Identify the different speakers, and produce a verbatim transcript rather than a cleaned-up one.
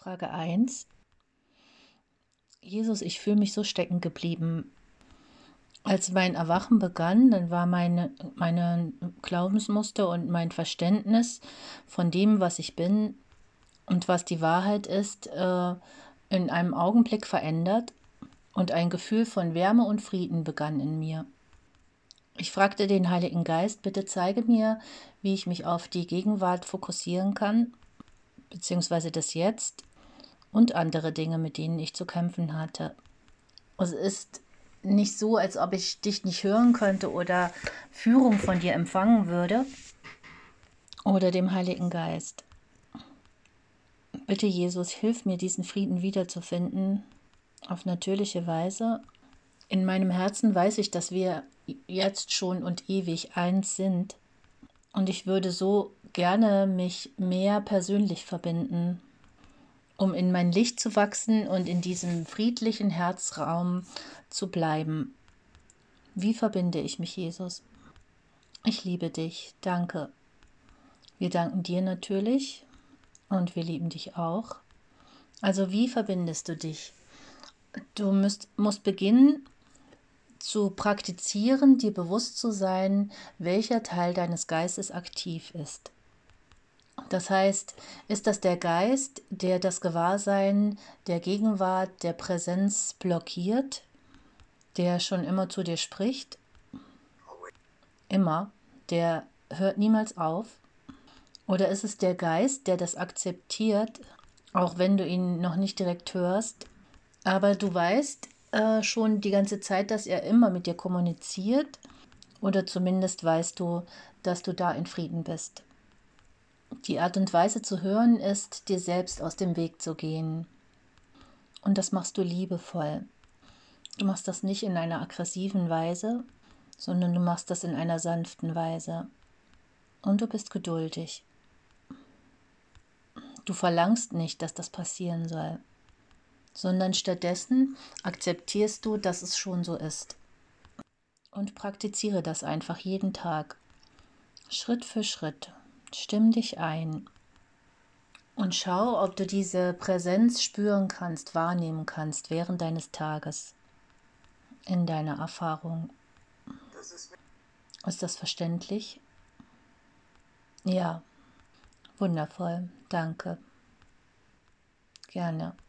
Speaker 1: Frage eins. Jesus, ich fühle mich so stecken geblieben. Als mein Erwachen begann, dann war meine, meine Glaubensmuster und mein Verständnis von dem, was ich bin und was die Wahrheit ist, äh, in einem Augenblick verändert und ein Gefühl von Wärme und Frieden begann in mir. Ich fragte den Heiligen Geist, bitte zeige mir, wie ich mich auf die Gegenwart fokussieren kann, beziehungsweise das Jetzt und andere Dinge, mit denen ich zu kämpfen hatte. Es ist nicht so, als ob ich dich nicht hören könnte oder Führung von dir empfangen würde oder dem Heiligen Geist. Bitte, Jesus, hilf mir, diesen Frieden wiederzufinden, auf natürliche Weise. In meinem Herzen weiß ich, dass wir jetzt schon und ewig eins sind. Und ich würde so gerne mich mehr persönlich verbinden, um in mein Licht zu wachsen und in diesem friedlichen Herzraum zu bleiben. Wie verbinde ich mich, Jesus? Ich liebe dich, danke. Wir danken dir natürlich und wir lieben dich auch. Also wie verbindest du dich? Du musst, musst beginnen zu praktizieren, dir bewusst zu sein, welcher Teil deines Geistes aktiv ist. Das heißt, ist das der Geist, der das Gewahrsein der Gegenwart, der Präsenz blockiert, der schon immer zu dir spricht? Immer. Der hört niemals auf. Oder ist es der Geist, der das akzeptiert, auch wenn du ihn noch nicht direkt hörst, aber du weißt äh, schon die ganze Zeit, dass er immer mit dir kommuniziert, oder zumindest weißt du, dass du da in Frieden bist. Die Art und Weise zu hören ist, dir selbst aus dem Weg zu gehen. Und das machst du liebevoll. Du machst das nicht in einer aggressiven Weise, sondern du machst das in einer sanften Weise. Und du bist geduldig. Du verlangst nicht, dass das passieren soll, sondern stattdessen akzeptierst du, dass es schon so ist. Und praktiziere das einfach jeden Tag, Schritt für Schritt. Stimm dich ein und schau, ob du diese Präsenz spüren kannst, wahrnehmen kannst während deines Tages in deiner Erfahrung. Ist das verständlich? Ja, wundervoll. Danke. Gerne.